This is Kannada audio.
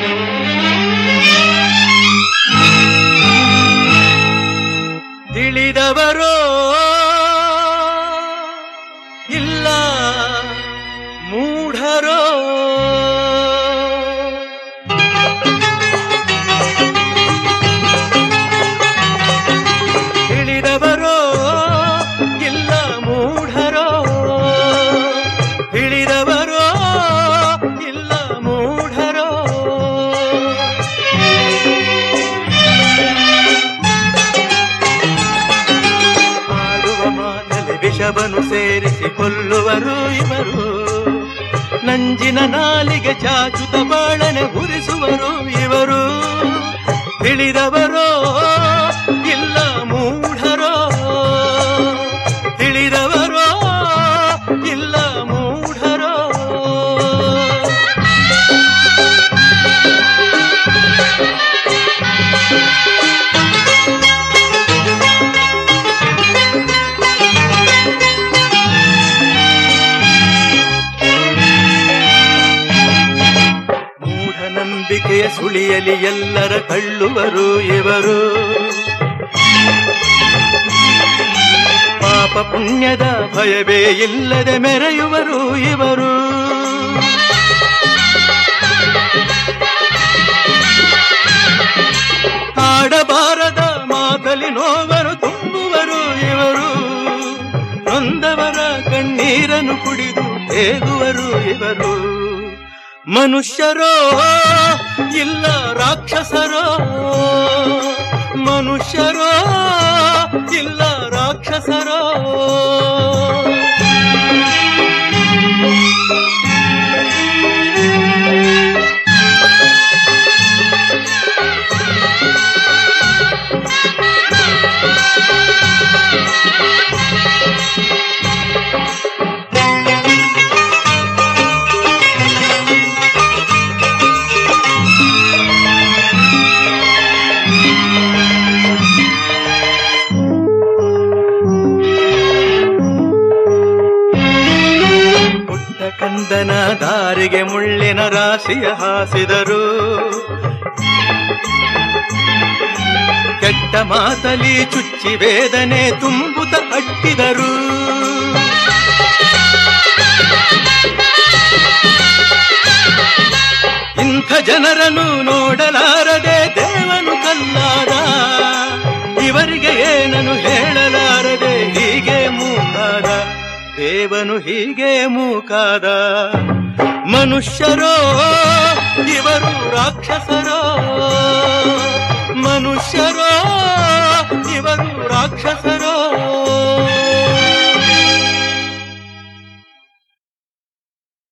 ತಿಳಿದವರೋ ಇಲ್ಲ ಮೂಢರೋ, ತಿಳಿದವರೋ ಇಲ್ಲ ಮೂಢರೋ, ತಿಳಿದವರೋ ಇಲ್ಲ ಮೂಢರೋ. ಆಡುವ ಮಾತಲ್ಲಿ ವಿಷವನ್ನು ಸೇರಿಸಿ ಕೊಲ್ಲುವರು ಇವರು, ನಂಜಿನ ನಾಲಿಗೆ ಚಾಚುತ ಬಾಳನೆ ಉರಿಸುವರು ಇವರು. ತಿಳಿದವರೋ ಇಲ್ಲ ಮೂಢರೋ, ತಿಳಿದವರೋ ಇಲ್ಲ ಮೂಢರೋ. ಮೂಢನಂಬಿಕೆಯ ಸುಳಿಯಲಿ ಎಲ್ಲರ ಕಳ್ಳುವರು ಇವರು, ಪಾಪ ಪುಣ್ಯದ ಭಯವೇ ಇಲ್ಲದೆ ಮೆರೆಯುವರು ಇವರು. ಆಡಬಾರದ ಮಾತಲಿ ನೋವರು ತುಂಬುವರು ಇವರು, ನೊಂದವರ ಕಣ್ಣೀರನ್ನು ಕುಡಿದು ತೇಗುವರು ಇವರು. ಮನುಷ್ಯರೋ ಇಲ್ಲ ರಾಕ್ಷಸರೋ, ಮನುಷ್ಯರೋ ಇಲ್ಲ ರಾಕ್ಷಸರೋ. ಕಂದನ ದಾರಿಗೆ ಮುಳ್ಳಿನ ರಾಶಿಯ ಹಾಸಿದರು, ಕೆಟ್ಟ ಮಾತಲಿ ಚುಚ್ಚಿ ವೇದನೆ ತುಂಬುತ್ತ ಅಟ್ಟಿದರು. ಇಂಥ ಜನರನ್ನು ನೋಡಲಾರದೆ ದೇವನು ಕಲ್ಲಾದ, ಇವರಿಗೆ ಏನನ್ನು ಹೇಳಲಾರದೆ ಹೀಗೆ ಮೂಕಾದ, ದೇವನು ಹೀಗೆ ಮೂಕಾದ. ಮನುಷ್ಯರೋ ಇವರು ರಾಕ್ಷಸರೋ, ಮನುಷ್ಯರೋ ಇವರು ರಾಕ್ಷಸರೋ.